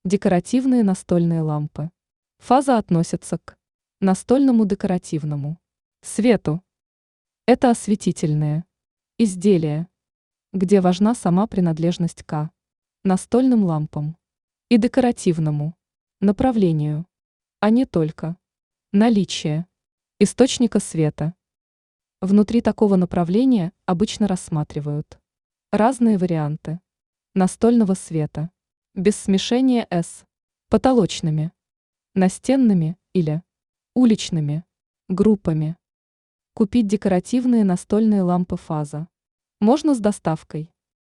Декоративные настольные лампы. Фаза относится к настольному декоративному свету. Это осветительные изделия, где важна сама принадлежность к настольным лампам и декоративному направлению, а не только наличие источника света. Внутри такого направления обычно рассматривают разные варианты настольного света, без смешения с потолочными, настенными или уличными группами. Купить декоративные настольные лампы фаза можно с доставкой.